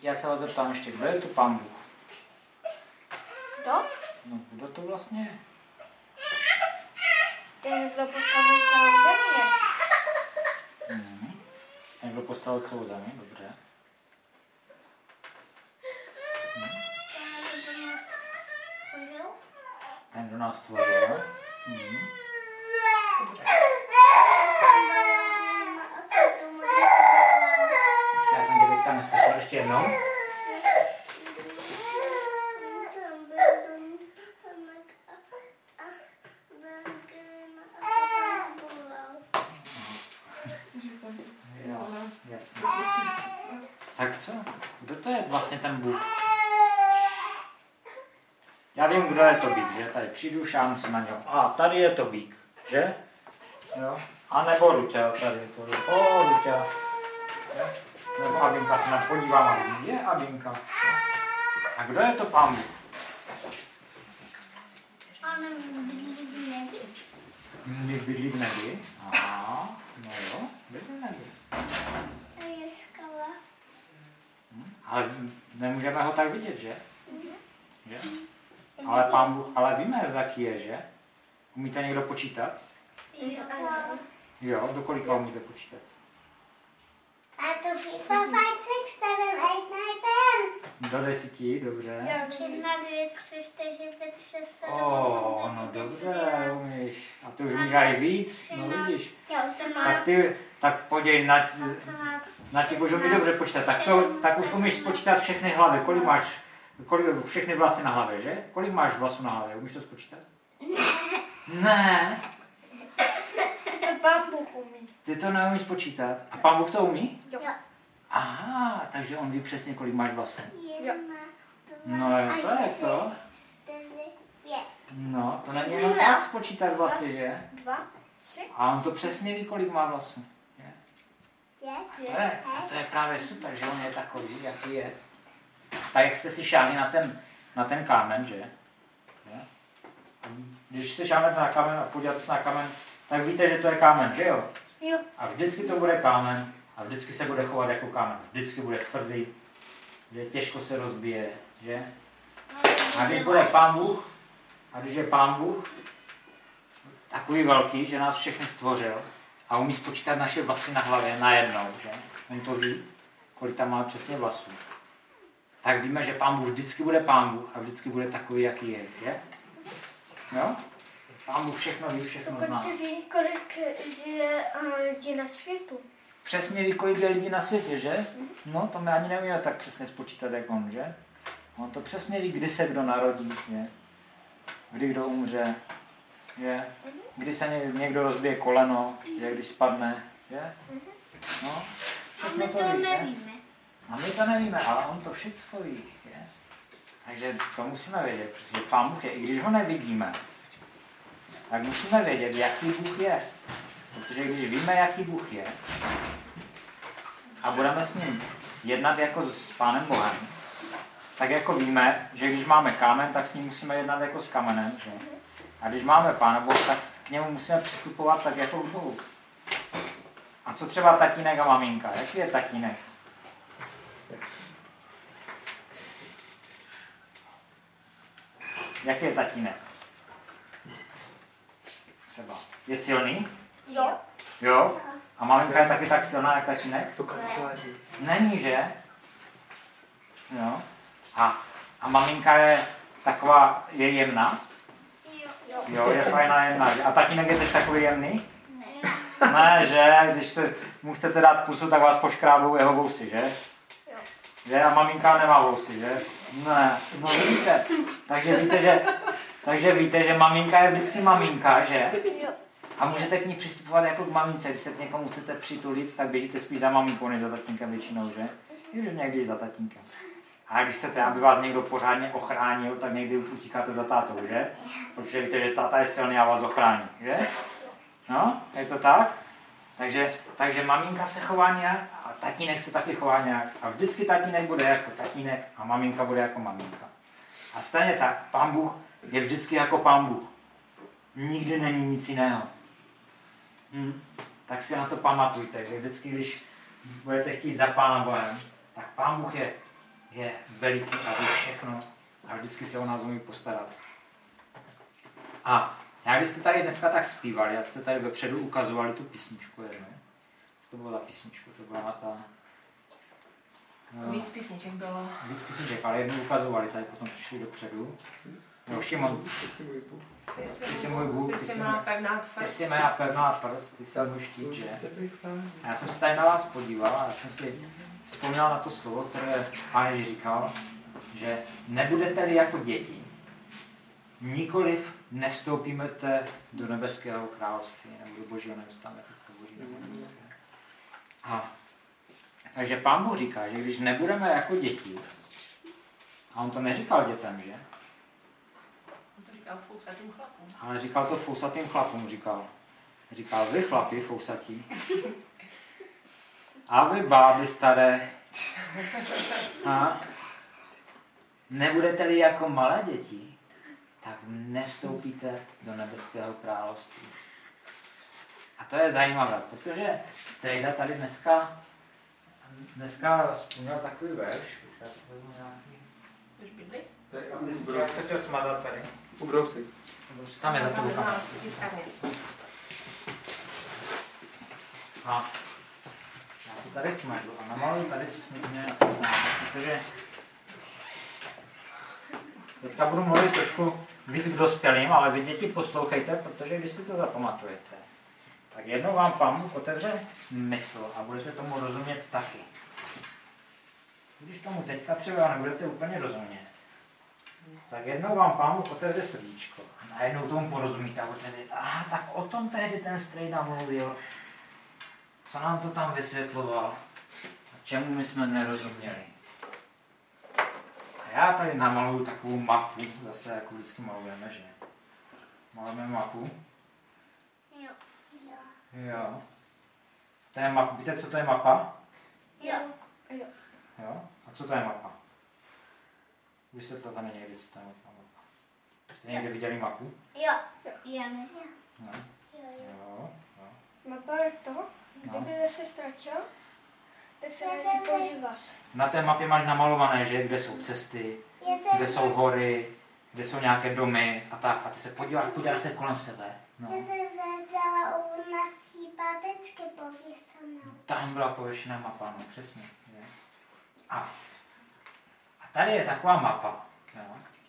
já se vás zeptám ještě, kdo je to Pán Bůh? Kdo? No, kdo to vlastně je? Ten, kdo postavil celou zemi. Ten, kdo postavil celou zemi, dobře. Ten, kdo nás stvořil. Dobře. Já jsem tě teďka neslyšel ještě jednou. Jo, jasně. Tak co? Kdo to je vlastně ten Bůh? Já vím, kdo je to býk, že? Tady přijdu, šáhnu si na něho. A tady je to býk, že? Jo? A nebo Ruťa, tady je to. Ruťa. Nebo Abinka se nám podívám a vidím. Je Abinka. A kdo je to Pán Bůh? On bydlí v nebi. Bydlí v nebi? Aha, no jo, bydlí v nebi. To je skala. Ale nemůžeme ho tak vidět, že? Že? Ale Pán Bůh, ale víme, jaký je, že? Umíte někdo počítat? Jo, do kolika umíte počítat? A to FIFA 5, 6, 7, 8, 9, 10. Do 10, dobře. 1, 2, 3, 4, 5, 6, 7, 8, No dobře, umíš. A ty už umíš aj víc, no vidíš. 18, Tak podívej, na těch už umí dobře počítat. Tak už umíš spočítat všechny hlavy. Kolik všechny vlasy na hlavě, že? Kolik máš vlasů na hlavě? Umíš to spočítat? Ne. Pán Bůh umí. Ty to neumíš spočítat. A Pán Bůh to umí? Jo. Aha, takže on ví přesně, kolik máš vlasů. Jo. No jo, to je co? 4, 5. No, to není jenom tak spočítat vlasy, že? 2, 3, A on to přesně ví, kolik má vlasů. 5, To je právě super, že on je takový, jaký je. Tak jak jste si šáhli na ten kámen, že? Když se šáhnete na kámen a podíváte se na kámen, tak víte, že to je kámen, že jo? Jo. A vždycky to bude kámen a vždycky se bude chovat jako kámen. Vždycky bude tvrdý, že těžko se rozbije, že? A když bude Pán Bůh, a když je Pán Bůh takový velký, že nás všechny stvořil a umí spočítat naše vlasy na hlavě najednou, že? On to ví, kolik tam má přesně vlasů. Tak víme, že Pán Bůh vždycky bude Pán Bůh a vždycky bude takový, jaký je, že? Jo? Pán Bůh všechno ví, všechno zná. Dokonce ví, kolik je lidí na světu. Přesně ví, kolik je lidí na světě, že? No, to my ani nevíme tak přesně spočítat, jak on, že? On to přesně ví, kdy se kdo narodí, že? Kdy kdo umře, že? Kdy se někdo rozbije koleno, že? Když spadne, že? No, A my to ví, nevíme. A my to nevíme, ale on to všechno ví, že? Takže to musíme vědět, protože Pán Bůh je, i když ho nevidíme, tak musíme vědět, jaký Bůh je. Protože když víme, jaký Bůh je, a budeme s ním jednat jako s Pánem Bohem, tak jako víme, že když máme kámen, tak s ním musíme jednat jako s kamenem. Že? A když máme Pána Boha, tak k němu musíme přistupovat tak jako k Bohu. A co třeba tatínek a maminka? Jaký je tatínek? Jaký je tatínek? Třeba. Je silný? Jo. Jo? A maminka je taky tak silná, jak tatínek? Není, že? Jo. A maminka je taková, je jemná? Jo, je fajná jemná. A tatínek je teď takový jemný? Ne, že? Když mu chcete dát pusu, tak vás poškrábou jeho vousy, že? Že? A maminka nemá vousy, že? Ne, no vidíte. Takže víte, že maminka je vždycky maminka, že? A můžete k ní přistupovat jako k mamince. Když se k někomu chcete přitulit, tak běžíte spíš za maminkou, než za tatínkem většinou, že? Že někdy za tatínkem. A když chcete, aby vás někdo pořádně ochránil, tak někdy utíkáte za tátou, že? Protože víte, že táta je silný a vás ochrání, že? No, je to tak? Takže maminka se chová nějak a tatínek se taky chová nějak. A vždycky tatínek bude jako tatínek a maminka bude jako maminka. A stejně tak, Pán Bůh je vždycky jako Pán Bůh. Nikdy není nic jiného. Tak si na to pamatujte, že vždycky, když budete chtít za Pána Bohem, tak Pán Bůh je je veliký a ví všechno a vždycky se o nás umí postarat. A já když jste tady dneska tak zpívali, já jste tady vepředu ukazovali tu písničku jednu. To byla ta písnička, to byla ta... Víc písniček bylo. Víc písniček, ale jednu ukazovali, tady potom přišli dopředu. No, Šimon, Ty jsi můj Bůh, ty jsi má pevná tvrz. Ty jsi má pevná tvrz, ty jsi můj štít, že? A já jsem se tady na vás podíval a já jsem si vzpomněl na to slovo, které Pán Ježíš říkal, že nebudete-li jako děti, nikoliv nevstoupíme do nebeského království, nebo do Božího nevystanete do Božího nebeského. Takže Pán Bůh říká, že když nebudeme jako děti, a on to neříkal dětem, že? On to říkal fousatým chlapům. Ale říkal to fousatým chlapům, říkal vy chlapi fousatí. A vy báby staré. A nebudete-li jako malé děti, tak nevstoupíte do nebeského království. A to je zajímavé, protože Strejda tady dneska vzpomněl takový verš. Já to vezmu nějaký. Už bydli? Já to chtěl smazat tady. Ubrousek. Tam je za to ruka. A já to tady smažu a namaluji tady, co jsme měli na seznamu, protože teďka budu mluvit trošku víc k dospělým, ale vy děti poslouchejte, protože když si to zapamatujete, tak jednou vám Pán Bůh otevře mysl a budete tomu rozumět taky. Když tomu teďka třeba nebudete úplně rozumět, tak jednou vám Pán Bůh otevře srdíčko. Najednou tomu porozumíte a budete vědět, tak o tom tehdy ten Strejda mluvil, co nám to tam vysvětloval a čemu my jsme nerozuměli. A já tady namaluju takovou mapu, zase jako vždycky malujeme, že? Malujeme mapu. Jo. To je mapa. Víte, co to je mapa? Jo. Jo. A co to je mapa? Vysvětlete mi někdy, co to je mapa. Jste někdy viděli mapu? Jo. Já ne. No. Jo. Mapa je to, kdyby se ztratil, tak se podíváš. Na té mapě máš namalované, že? Kde jsou cesty, kde jsou hory, kde jsou nějaké domy a tak. A ty se podíváš se kolem sebe. No. Já jsem vzala u naší babičky pověsenou. Tam byla pověšená mapa, no přesně. Je. A tady je taková mapa. Jo.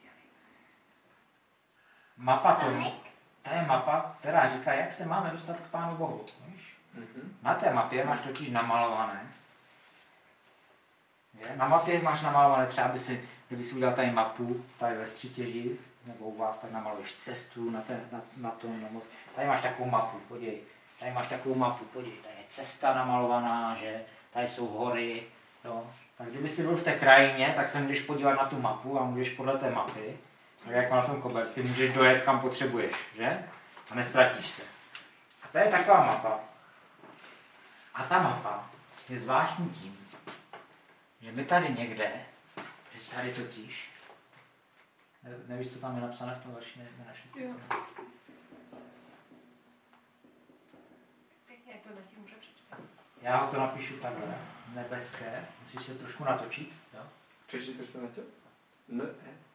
Mapa tomu. To je mapa, která říká, jak se máme dostat k Pánu Bohu. Víš? Na té mapě máš totiž namalované. Je? Na mapě máš namalované, třeba kdyby si udělal tady mapu, tady ve Střitěži, nebo u vás, tak namaluješ cestu na tom. Tady máš takovou mapu, podívej. Tady máš takovou mapu, podívej. Tady je cesta namalovaná, že tady jsou hory. Jo. Tak kdyby si byl v té krajině, tak se můžeš podívat na tu mapu a můžeš podle té mapy, tak jako na tom koberci, můžeš dojet kam potřebuješ, že? A nestratíš se. A to je taková mapa. A ta mapa je zvláštní tím, že my tady někde, že tady totiž, nevíš, co tam je napsané v tom vaši nenašli? Pěkně, to na ti může přečítat. Já ho to napíšu takhle, nebeské, musíš se trošku natočit, jo? Přečteš to na to? Ne.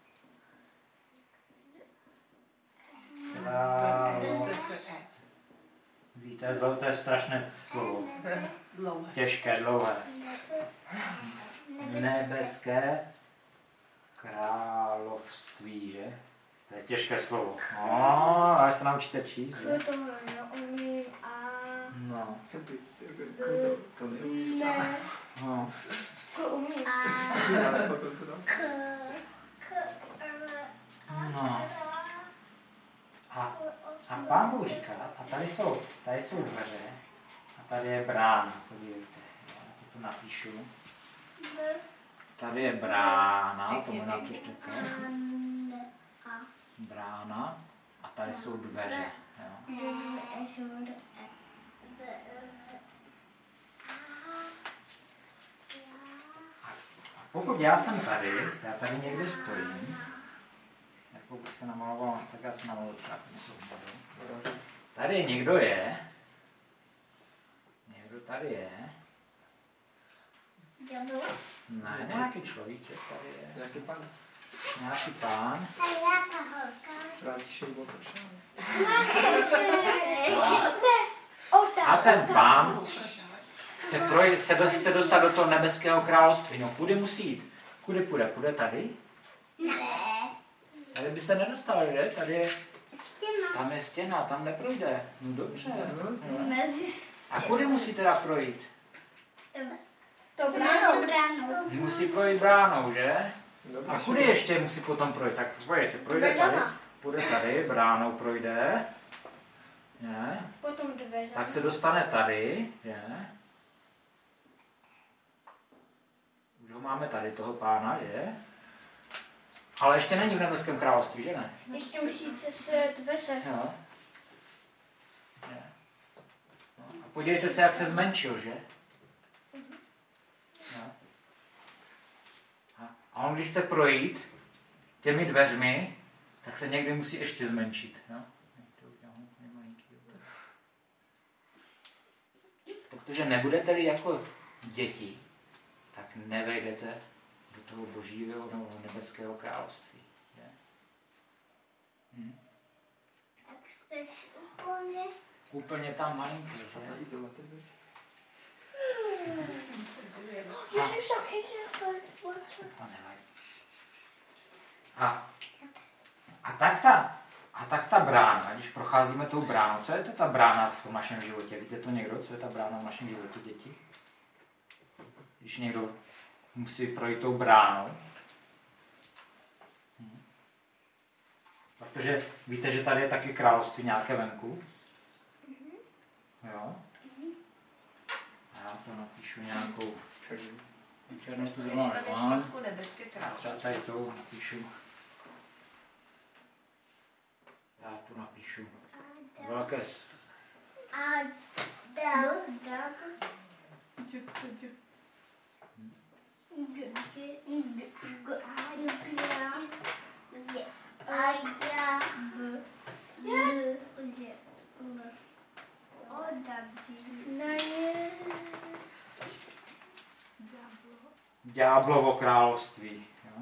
Víte, to je strašné slovo. Dlouhé. Těžké, dlouhé. Nebeské království, že? To je těžké slovo. Ale se naučíte číst, že? To neumím a... No. To neumím. Ne, No. to umím. Ale potom to dám. No. A Pán Bůh říká, a tady jsou dveře, a tady je brána, podívejte, já to napíšu. Tady je brána, to možná přečtete. Brána, a tady jsou dveře. Jo. A pokud já jsem tady, já tady někde stojím, tak pokud se namaloval, tak já se namaloval třeba někoho. Tady někdo je. Někdo tady je. Ďábel? Ne, nějaký človíček tady je. Nějaký pan. Nějaký pán. A jaká holka? František Botoša. A ten pán chce dostat do toho nebeského království. No kudy musí jít? Kudy půjde? Půjde tady? Ne. Tady by se nedostal, že? Tady je, Stěna. tam je stěna, tam neprojde. No dobře. No. Mezi A kudy musí teda projít? To bránou. Musí projít bránou, že? Dobrý, A kudy ještě musí potom projít? Tak se projde tady, půjde tady, bránou projde. Ne? Potom dveře. Tak se dostane tady, že? Už ho máme tady, toho pána, že? Ale ještě není v nebeském království, že ne? Ještě musí přes dveře. Jo. Je. No. A podívejte se, jak se zmenšil, že? Jo. A on, když chce projít těmi dveřmi, tak se někdy musí ještě zmenšit. Jo? Protože nebudete-li jako děti, tak nevejdete do toho božího nebo nebeského království. Je? Tak jsteš úplně. Úplně tam malinký, že? Na izolaci. Ježiš, tam ještě To nevadí. A tak ta brána, když procházíme tou bránou, co je to ta brána v tom našem životě? Víte to někdo, co je ta brána v našem životě, děti? Když někdo musí projít tou bránou. Protože víte, že tady je taky království nějaké venku. Jo? A já to napíšu nějakou černou tu zrovna nemám. Třeba tady to napíšu. Já tu napíšu. Velké Ďáblovo království. Jo?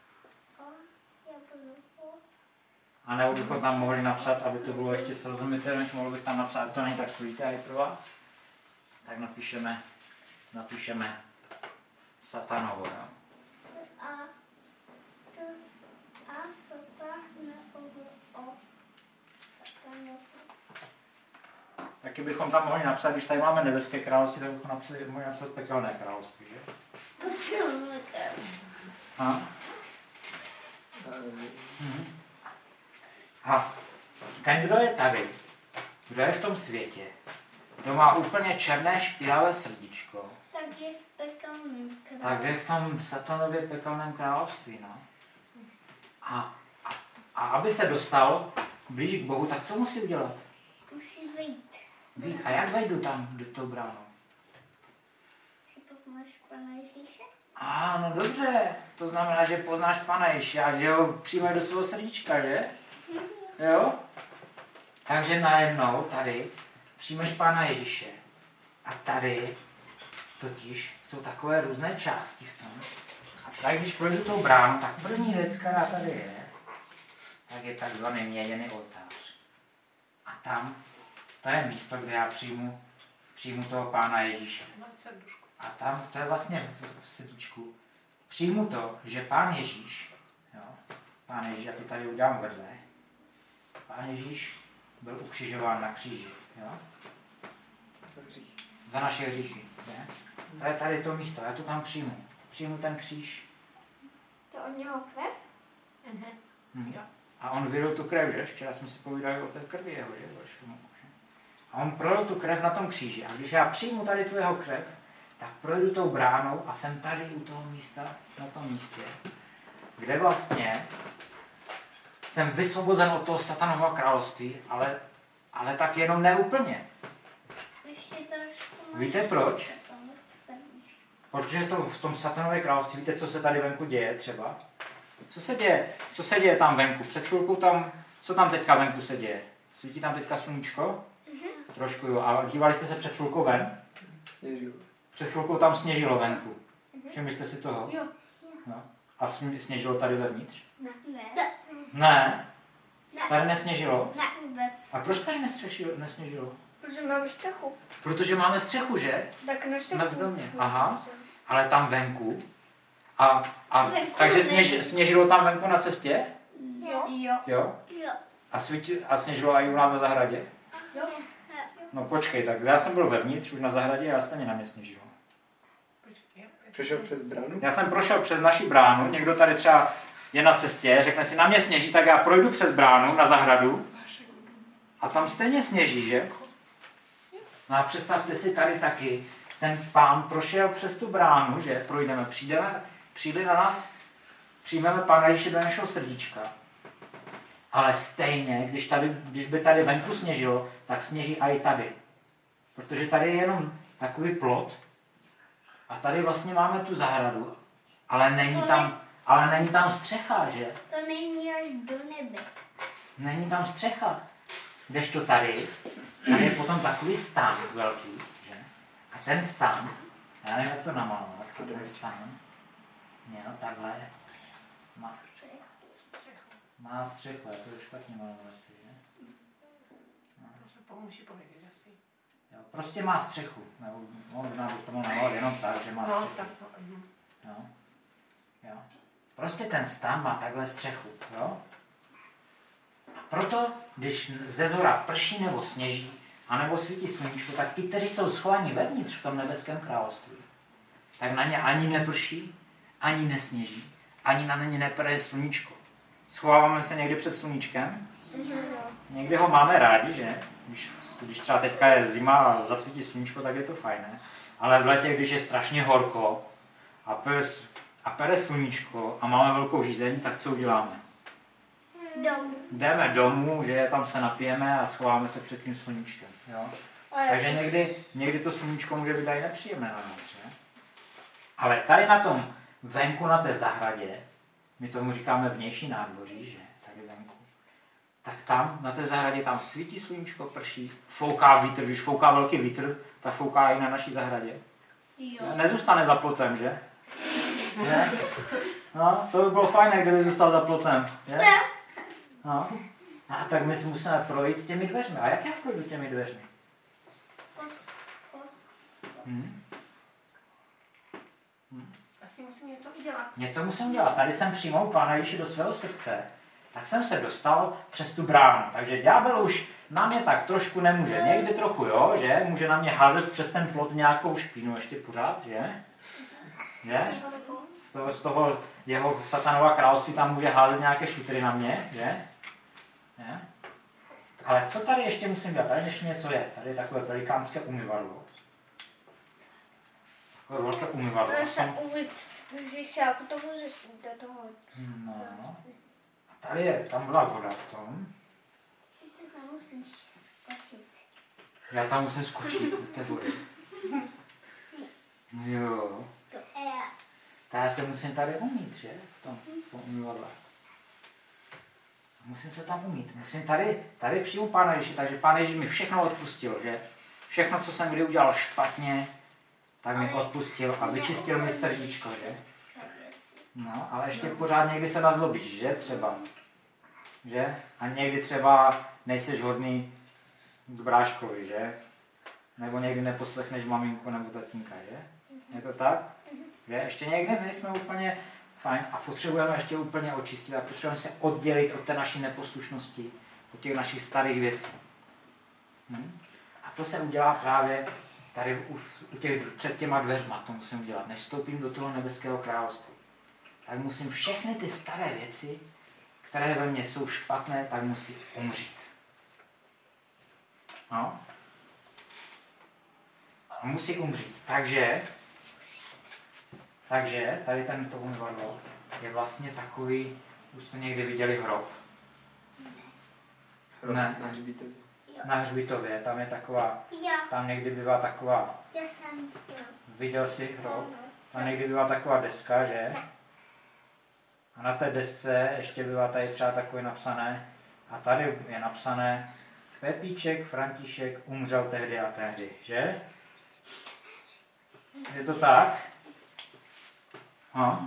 A nebo bychom tam mohli napsat, aby to bylo ještě srozumitelné, než mohl bych tam napsat, to není tak složité i pro vás. Tak napíšeme Satanovo. Jo? Taky bychom tam mohli napsat, když tady máme nebeské království, tak bychom mohli napsat pekelné království, že? A? A ten, kdo je tady, kdo je v tom světě, kdo má úplně černé špinavé srdíčko, tak je v tom satanově pekelném království. No. A aby se dostal blíž k Bohu, tak co musí udělat? Musí vejít. A jak vejdu tam do toho bránu? Že poznáš Pana Ježíše? No dobře, to znamená, že poznáš Pana Ježíše a že ho přijmeš do svého srdíčka, že? Jo? Takže najednou tady přijmeš Pána Ježíše a tady totiž jsou takové různé části v tom. A tak když projdu tou bránu, tak první věc, která tady je, tak je takzvaný měděný oltář. A tam, to je místo, kde já přijmu toho Pána Ježíše. A tam, to je vlastně v srdíčku, přijmu to, že Pán Ježíš, jo, Pán Ježíš, já to tady udělám vedle, Pán Ježíš byl ukřižován na kříži, jo? Za naše hříchy. Ne? To je tady to místo, já to tam přijmu. Přijmu ten kříž. To od něho krev? A on vylil tu krev, že? Včera jsme si povídali o té krvi jeho, že? A on prolil tu krev na tom kříži. A když já přijmu tady tu jeho krev, tak projdu tou bránou a jsem tady u toho místa, na tom místě, kde vlastně jsem vysvobozen od toho satanového království, ale tak jenom neúplně. Víte proč? Protože to v tom satanovém království, víte, co se tady venku děje třeba? Co se děje tam venku? Před chvilkou tam, co tam teďka venku se děje? Svítí tam teďka sluníčko? Trošku jo. A dívali jste se před chvilkou ven? Sněžilo. Před chvilkou tam sněžilo venku. Všimli jste si toho? Jo. No. A sněžilo tady vevnitř? Ne. Ne. Ne. Tady nesněžilo. Ne vůbec. A proč tady nesněžilo? Protože mám střechu. Protože máme střechu, že? Tak na střechu. Ne v domě. Aha. Ale tam venku. A Venku takže není. sněžilo tam venku na cestě? Jo. Jo. Jo. Jo. A sněžilo i u nás na zahradě? Jo. No počkej, tak já jsem byl vevnitř už na zahradě a stejně na mě sněžilo. Přešel přes bránu? Já jsem prošel přes naši bránu, někdo tady třeba je na cestě, řekne si, na mě sněží, tak já projdu přes bránu na zahradu a tam stejně sněží, že? No a představte si tady taky, ten pán prošel přes tu bránu, že? Projdeme, přijde na nás, přijmeme Pána Ježíše do našeho srdíčka. Ale stejně, když by tady venku sněžilo, tak sněží i tady. Protože tady je jenom takový plot a tady vlastně máme tu zahradu, ale není tam střecha, že? To není až do nebe. Není tam střecha. Kdežto tady je potom takový stán velký, že? A ten stán, já nevím, jak to namalovat, a ten stán, no takhle, má střechu, já to je špatně malovat si, že? Jo, prostě má střechu, nebo možná bych to mohl namalovat jenom tak, že má střechu. Jo. Jo. Prostě ten stán má takhle střechu, jo? A proto, když ze zora prší nebo sněží, anebo svítí sluníčko, tak ti, kteří jsou schovaní vevnitř v tom nebeském království, tak na ně ani neprší, ani nesněží, ani na ně nepere sluníčko. Schováváme se někdy před sluníčkem, někdy ho máme rádi, že? Když třeba teďka je zima a zasvítí sluníčko, tak je to fajné. Ale v létě, když je strašně horko a pere sluníčko a máme velkou žízeň, tak co uděláme? Domů. Jdeme domů, že tam se napijeme a schováme se před tím sluníčkem. Jo? Takže někdy to sluníčko může být i nepříjemné na nás. Že? Ale tady na tom venku, na té zahradě, my tomu říkáme vnější nádvoří, že? Tady venku. Tak tam, na té zahradě, tam svítí sluníčko, prší, fouká vítr, když fouká velký vítr, tak fouká i na naší zahradě. Jo. Nezůstane za plotem, že? Ne? No, to by bylo fajné, kdyby zůstal za plotem. Je? No. A tak my si musíme projít těmi dveřmi. A jak já projdu těmi dveřmi? Asi musím něco udělat. Něco musím udělat. Tady jsem přijmul Pána Ježíše do svého srdce. Tak jsem se dostal přes tu bránu. Takže ďábel už na mě tak trošku nemůže. Někdy trochu, jo, že? Může na mě házet přes ten plot nějakou špínu ještě pořád, že? Že? Z toho jeho satanova království tam může házet nějaké šutry na mě, že? Je? Ale co tady ještě musím dělat? Tady ještě něco je. Tady je takové velikánské umyvadlo. Takové velké umyvadlo. To se umýt a potom můžeš do toho. No. A tady tam byla voda v tom. Ty tam musíš skočit. Já tam musím skočit z té vody. Jo. To je. Tak já se musím tady umýt, že? V tom umyvadle. Musím se tam umýt. Musím tady přijmu Pána Ježíše, takže Pán Ježíš mi všechno odpustil, že? Všechno, co jsem kdy udělal špatně, tak mi odpustil a vyčistil mi srdíčko, že? No, ale ještě pořád někdy se nazlobíš, že? Třeba. Že? A někdy třeba nejseš hodný k bráškovi, že? Nebo někdy neposlechneš maminku nebo tatínka, že? Je to tak? Že? Ještě někdy nejsme úplně fajn a potřebujeme ještě úplně očistit a potřebujeme se oddělit od té naší neposlušnosti, od těch našich starých věcí. A to se udělá právě tady před těma dveřma, to musím udělat. Než vstoupím do toho nebeského království, tak musím všechny ty staré věci, které ve mně jsou špatné, tak musí umřít. No. A musí umřít. Takže tady to umyvadlo je vlastně takový, už jste někdy viděli hrob? Ne. Na hřbitově. Na hřbitově, tam je taková, Jo. tam někdy bývá taková, Já jsem to. viděl jsi hrob? Tam někdy bývá taková deska, že? A na té desce ještě bývá tady třeba takové napsané, a tady je napsané Pepíček František umřel tehdy a tehdy, že? Je to tak? No.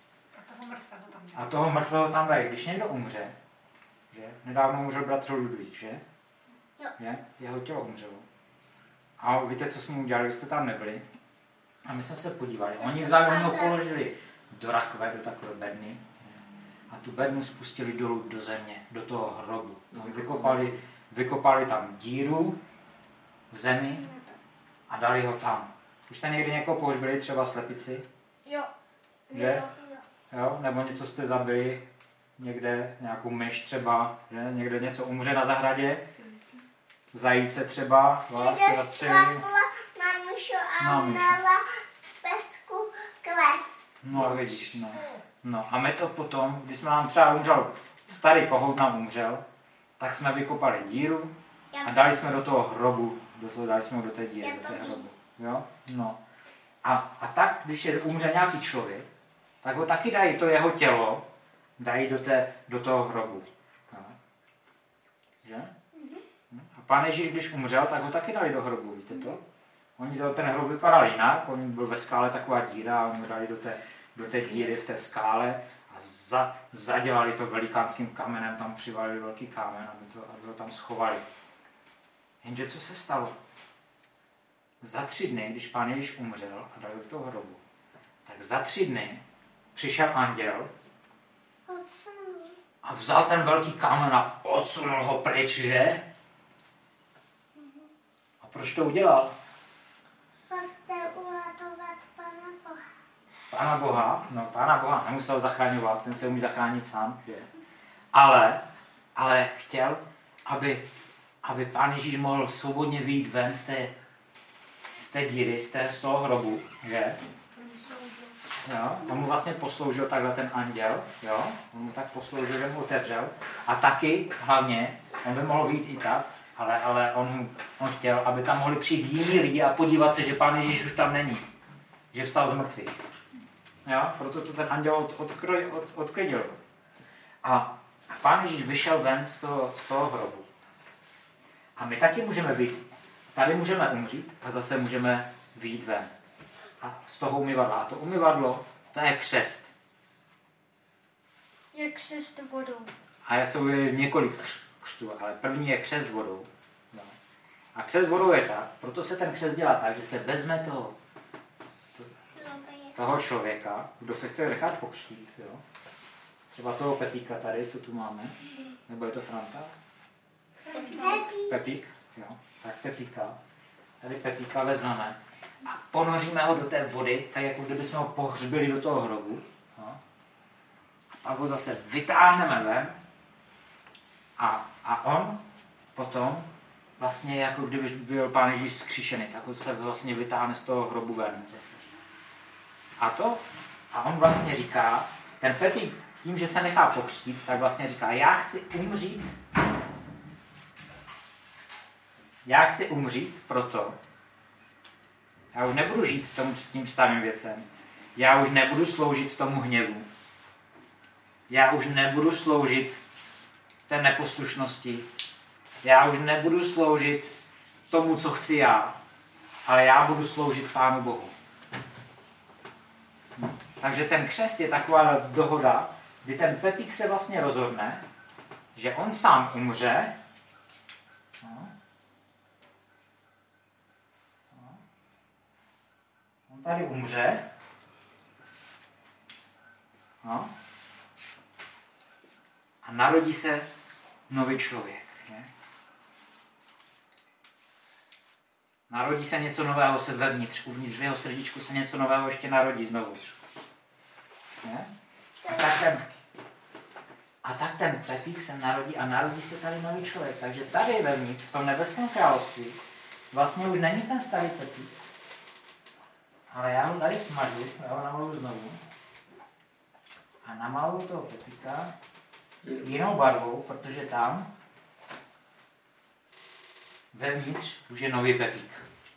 A toho mrtvého tam dají. Když někdo umře, že? Nedávno umřel bratr Ludvík, že? Jo. Je? Jeho tělo umřelo. A víte, co s ním udělali? Vy jste tam nebyli. A my jsme se podívali. Oni vzali, ho položili do rakve, do takové bedny. A tu bednu spustili dolů do země, do toho hrobu. Vykopali tam díru v zemi a dali ho tam. Už jste někdy někoho pohřbili, třeba slepici? Jo. Že? Jo? Nebo něco jste zabili někde, nějakou myš třeba, že? Někde něco umře na zahradě? Zajíce třeba, vás Někde zastřelili. šlapla na myšu a měla v pesku klev. No vidíš, no. No a my to potom, když jsme nám třeba umřel, starý kohout nám umřel, tak jsme vykopali díru a dali jsme do toho hrobu, dali jsme ho do té díry, do té hrobu. Jo? No. A tak, když umře nějaký člověk, tak ho taky dají to jeho tělo, dají do toho hrobu. No. Že? A Pán Ježíš, když umřel, tak ho taky dali do hrobu, víte to? Ten hrob vypadal jinak, on byl ve skále taková díra a oni ho dali do té díry v té skále a zadělali to velikánským kamenem, tam přivalili velký kámen, aby ho tam schovali. Jenže co se stalo? Za 3 dny, když Pán Ježíš umřel a dali do toho hrobu, tak za 3 dny přišel anděl a vzal ten velký kámen a odsunul ho pryč, že? A proč to udělal? Prostě uratovat Pana Boha. Pána Boha? No, Pána Boha nemusel zachraňovat, ten se umí zachránit sám, že? Ale chtěl, aby Pán Ježíš mohl svobodně vyjít ven z té díry, z toho hrobu, že? Jo? On mu vlastně posloužil takhle ten anděl, jo? On mu tak posloužil, že mu otevřel. A taky, hlavně, on by mohl vyjít i tak, ale on chtěl, aby tam mohli přijít jiní lidi a podívat se, že Pán Ježíš už tam není. Že vstal z mrtvých. Jo? Proto to ten anděl odklidil. A Pán Ježíš vyšel ven z toho hrobu. A my taky můžeme vyjít. Tady můžeme umřít a zase můžeme vyjít ven. A z toho umyvadla. A to umyvadlo, to je křest. Je křest vodou. A jsou několik křtů, ale první je křest vodou. No. A křest vodou je tak, proto se ten křest dělá tak, že se vezme toho člověka, kdo se chce nechat pokřtít, jo. Třeba toho Pepíka tady, co tu máme, nebo je to Franka? Pepík, jo. Tak Pepíka. Tady Pepíka vezmeme a ponoříme ho do té vody, tak jako kdyby jsme ho pohřbili do toho hrobu. Jo. A pak ho zase vytáhneme ven a on potom vlastně jako kdyby byl Pán Ježíš vzkříšený, tak ho se vlastně vytáhne z toho hrobu ven. A on vlastně říká, ten Pepík tím, že se nechá pokřtít, tak vlastně říká, já chci umřít proto, já už nebudu žít tím starým věcem, já už nebudu sloužit tomu hněvu, já už nebudu sloužit té neposlušnosti, já už nebudu sloužit tomu, co chci já, ale já budu sloužit Pánu Bohu. Takže ten křest je taková dohoda, kdy ten Pepík se vlastně rozhodne, že on sám umře, on tady umře, a narodí se nový člověk. Ne? Narodí se něco nového se vevnitř, uvnitř v jeho srdíčku se něco nového ještě narodí znovu. Ne? A tak ten Pepík se narodí a narodí se tady nový člověk. Takže tady vevnitř, v tom nebeském království, vlastně už není ten starý Pepík. Ale já ho tady smažu, já ho namaluju znovu. A namaluju toho Pepíka jinou barvou, protože tam vevnitř už je nový Pepík.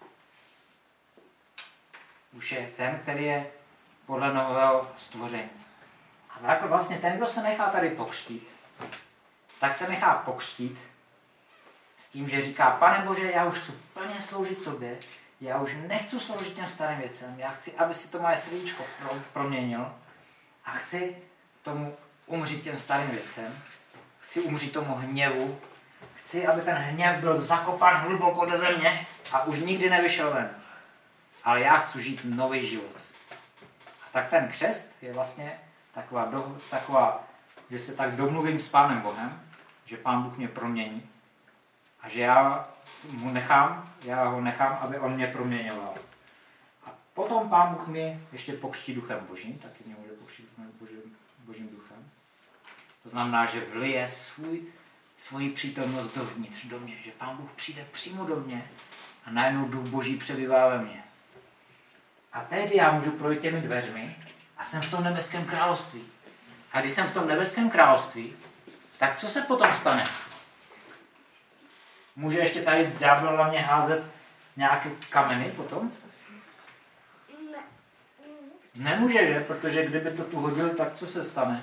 Už je ten, který je podle nového stvoření. A tak vlastně ten, kdo se nechá tady pokřtít, tak se nechá pokřtít s tím, že říká, Pane Bože, já už chci plně sloužit tobě, já už nechci sloužit těm starým věcem, já chci, aby si to moje srdíčko proměnil a chci tomu umřít těm starým věcem, chci umřít tomu hněvu, chci, aby ten hněv byl zakopan hluboko do země a už nikdy nevyšel ven. Ale já chci žít nový život. A tak ten křest je vlastně taková, že se tak domluvím s Pánem Bohem, že Pán Bůh mě promění a že já ho nechám, aby on mě proměňoval. A potom Pán Bůh mě ještě pokřtí Duchem Božím, taky mě může pokřtít Božím Duchem. To znamená, že vlije svoji přítomnost dovnitř do mě, že Pán Bůh přijde přímo do mě a najednou Duch Boží přebývá ve mně. A tehdy já můžu projít těmi dveřmi a jsem v tom nebeském království. A když jsem v tom nebeském království, tak co se potom stane? Může ještě tady ďábel na mě házet nějaké kameny potom? Nemůže, že? Protože kdyby to tu hodil, tak co se stane?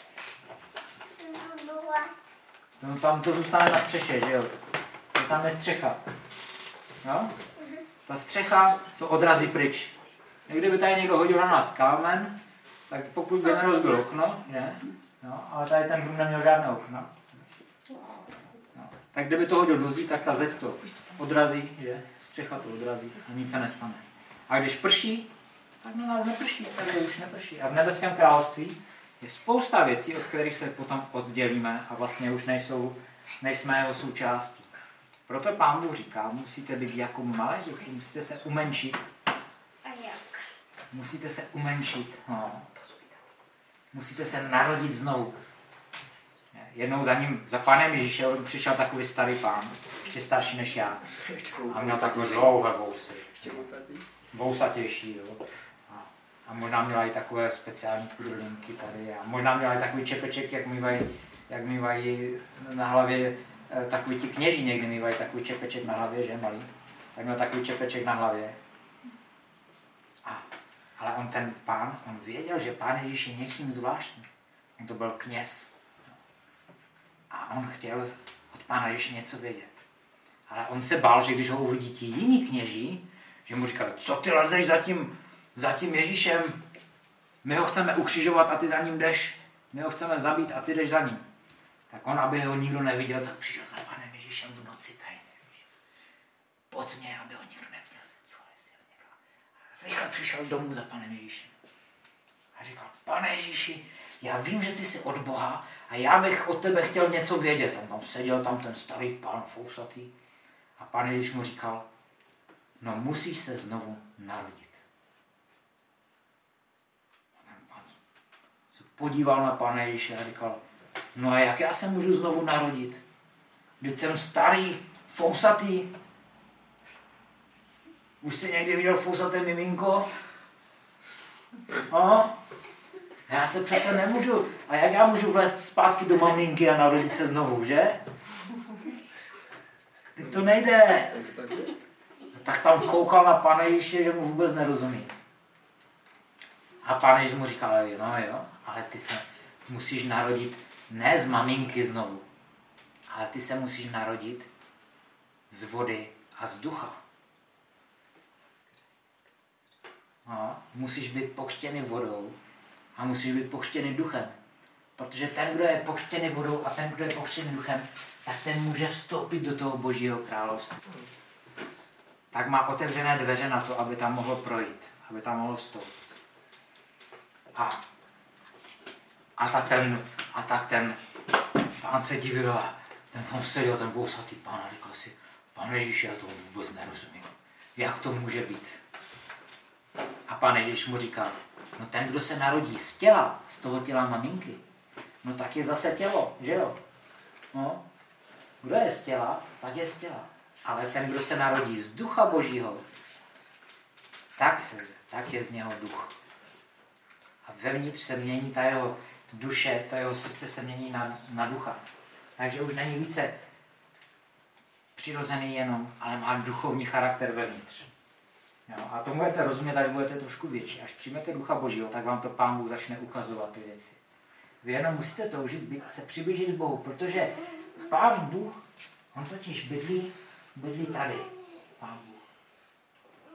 No, tam to zůstane na střeše, že jo? Tam je střecha. No? Ta střecha to odrazí pryč. Kdyby tady někdo hodil na nás kámen, tak pokud by nerozbil okno, že? No, ale tady ten dům neměl žádné okno. No. Tak kdyby to hodil do zdí, tak ta zeď to odrazí, že? Střecha to odrazí a nic se nestane. A když prší, tak na nás neprší, tady už neprší. A v nebeském království je spousta věcí, od kterých se potom oddělíme a vlastně už nejsme jeho součástí. Proto Pán Bůh říká, musíte být jako malé děti, musíte se umenšit. A jak? Musíte se umenšit. No. Musíte se narodit znovu. Jednou za Pánem Ježíšem přišel takový starý pán, ještě starší než já. A měl takové dlouhé vousy. Vousatější, jo. A možná měla i takové speciální kudrlinky tady. A možná měla i takový čepeček, jak mývají na hlavě takový ti kněží někdy mývají takový čepeček na hlavě, že malý. Tak měl takový čepeček na hlavě. Ale ten pán, on věděl, že Pán Ježíš je něčím zvláštním. On to byl kněz. A on chtěl od Pána Ježíše něco vědět. Ale on se bál, že když ho uvidí ti jiní kněží, že mu říkali, co ty lezeš za tím Ježíšem? My ho chceme ukřižovat a ty za ním jdeš. My ho chceme zabít a ty jdeš za ním. Tak on, aby ho nikdo neviděl, tak přišel za Pánem Ježíšem v noci tajně. Pod mě, aby ho nikdo neviděl. Rychle přišel domů za Pánem Ježíšem. A říkal, Pane Ježíši, já vím, že ty jsi od Boha a já bych od tebe chtěl něco vědět. On tam seděl, ten starý pán fousatý. A Pán Ježíš mu říkal, no musíš se znovu narodit. A ten pán se podíval na Pána Ježíše a říkal, no a jak já se můžu znovu narodit? Vždyť jsem starý, fousatý. Už jsi někdy viděl fousaté miminko? No? Já se přece nemůžu. A jak já můžu vlézt zpátky do maminky a narodit se znovu, že? To nejde. Tak tam koukal na Pána Ježíše, že mu vůbec nerozumí. A Pán Ježíš mu říkal, no jo, ale ty se musíš narodit ne z maminky znovu, ale ty se musíš narodit z vody a z ducha. No, musíš být pokřtěný vodou a musíš být pokřtěný duchem. Protože ten, kdo je pokřtěný vodou a ten, kdo je pokřtěný duchem, tak ten může vstoupit do toho Božího království. Tak má otevřené dveře na to, aby tam mohlo projít, aby tam mohlo vstoupit. A tak ten pán se divil a ten pán seděl, ten vousatý pán a říkal si, Pane Ježíši, já tomu vůbec nerozumím. Jak to může být? A Pán Ježíš mu říkal, no ten, kdo se narodí z těla, z toho těla maminky, no tak je zase tělo, že jo? No, kdo je z těla, tak je z těla. Ale ten, kdo se narodí z ducha Božího, tak je z něho duch. A vevnitř se mění ta jeho duše, ta jeho srdce se mění na ducha. Takže už není více přirozený jenom, ale má duchovní charakter vevnitř. Jo, a tomu budete rozumět, až budete trošku větší. Až přijmete ducha Božího, tak vám to Pán Bůh začne ukazovat ty věci. Vy jenom musíte toužit se přiblížit k Bohu, protože Pán Bůh, on totiž bydlí tady. Pán Bůh.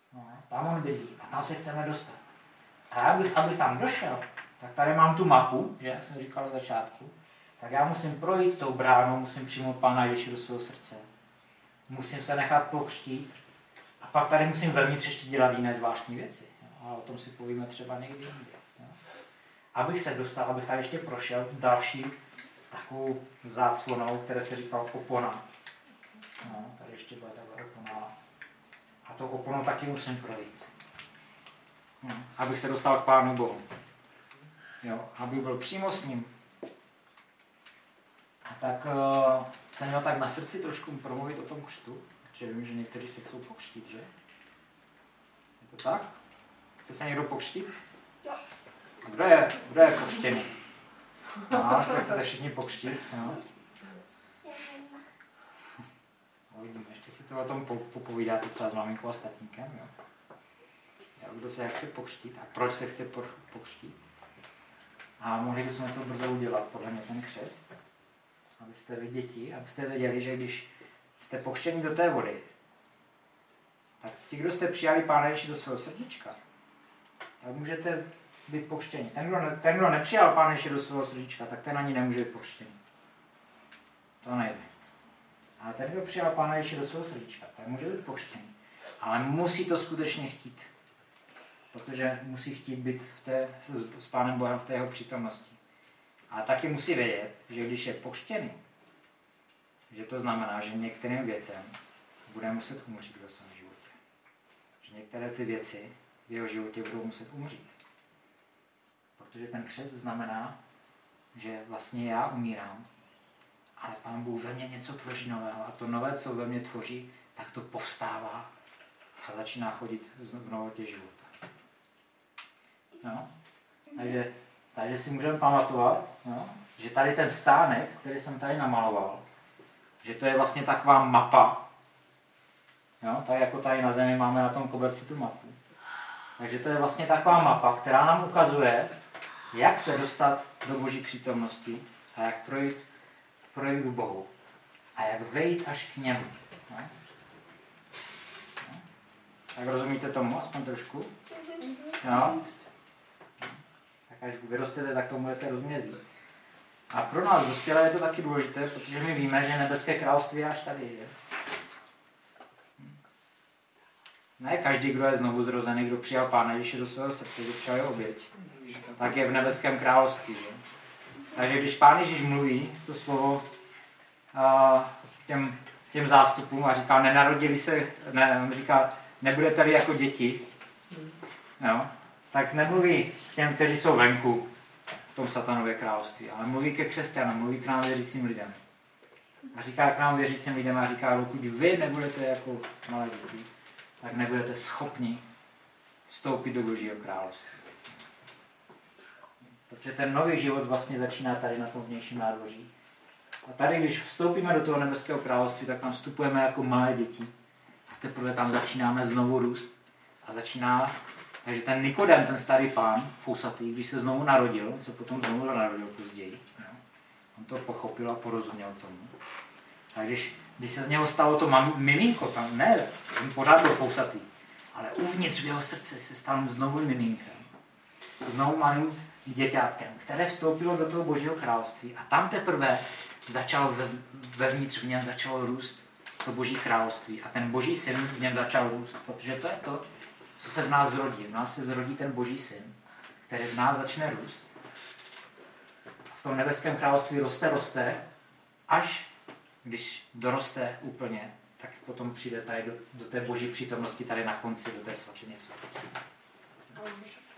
No, tam on bydlí a tam se chceme dostat. A abych tam došel, tak tady mám tu mapu, že, jak jsem říkal od začátku, tak já musím projít tou bránou, musím přijmout Pána Ježíše do svého srdce. Musím se nechat pokřtít a pak tady musím vevnitř ještě dělat jiné zvláštní věci. Jo? A o tom si povíme třeba někdy jinde. Abych se dostal, abych tady ještě prošel další takovou záclonou, které se říkalo opona. No, tady ještě byla takhle opona. A tou oponou taky musím projít. Abych se dostal k Pánu Bohu. Jo, aby byl přímo s ním. A tak jsem měl tak na srdci trošku promluvit o tom křtu, protože vím, že někteří se chcou pokřtít, že? Je to tak? Chce se někdo pokřtít? Jo. Kdo je pokřtěný? No, se chcete všichni pokřtít, no. Uvidíme, ještě si to o tom popovídáte třeba s maminkou a s tatínkem, jo? Kdo se jak chce pokřtít a proč se chce pokřtít. A mohli bychom to brzo udělat, podle mě ten křest, abyste vy děti, abyste věděli, že když jste pokřtěni do té vody, tak ti, kdo jste přijali Pána Ježíše do svého srdíčka, tak můžete být pokřtěni. Ten, kdo nepřijal Pána Ježíše do svého srdíčka, tak ten ani nemůže být pokřtěný. To nejde. Ale ten, kdo přijal Pána Ježíše do svého srdíčka, tak může být pokřtěný. Ale musí to skutečně chtít. Protože musí chtít být s Pánem Bohem v té jeho přítomnosti. A taky musí vědět, že když je pokřtěný, že to znamená, že některým věcem bude muset umřít ve svém životě. Že některé ty věci v jeho životě budou muset umřít. Protože ten křest znamená, že vlastně já umírám, ale Pán Bůh ve mně něco tvoří nového. A to nové, co ve mně tvoří, tak to povstává a začíná chodit v novotě života. No. Takže si můžeme pamatovat, no, že tady ten stánek, který jsem tady namaloval, že to je vlastně taková mapa. Jo? Tak jako tady na zemi máme na tom koberci tu mapu. Takže to je vlastně taková mapa, která nám ukazuje, jak se dostat do Boží přítomnosti a jak projít k Bohu. A jak vejít až k němu. No? No. Tak rozumíte tomu aspoň trošku? No? Až vyrostete, tak tomu budete rozumět víc. A pro nás dospělé je to taky důležité, protože my víme, že nebeské království je až tady. Je. Ne každý, kdo je znovu zrozený, kdo přijal Pána Ježíše do svého srdce, kdo přijal jeho oběť, tak je v nebeském království. Je. Takže když Pán Ježíš mluví to slovo těm zástupům a říká, nenarodili se, on říká, nebudete-li jako děti, jo, tak nemluví k těm, kteří jsou venku v tom satanově království, ale mluví ke křesťanům, mluví k nám věřícím lidem. A říká k nám věřícím lidem a říká, pokud vy nebudete jako malé děti, tak nebudete schopni vstoupit do Božího království. Protože ten nový život vlastně začíná tady na tom vnějším nádvoří. A tady, když vstoupíme do toho nebeského království, tak tam vstupujeme jako malé děti. A teprve tam začínáme znovu růst. A začíná. Takže ten Nikodem, ten starý pán, fousatý, když se znovu narodil, on se potom znovu narodil později, no, on to pochopil a porozuměl tomu. A když se z něho stalo to miminko, tam ne, on pořád byl fousatý, ale uvnitř v jeho srdci se stal znovu miminkem, znovu malým děťátkem, které vstoupilo do toho Božího království. A tam teprve začal vevnitř v něm začalo růst to Boží království. A ten Boží syn v něm začal růst, protože to je to, co se v nás zrodí. V nás se zrodí ten Boží syn, který v nás začne růst. V tom nebeském království roste, až když doroste úplně, tak potom přijde tady do té Boží přítomnosti tady na konci, do té svatyně svatých.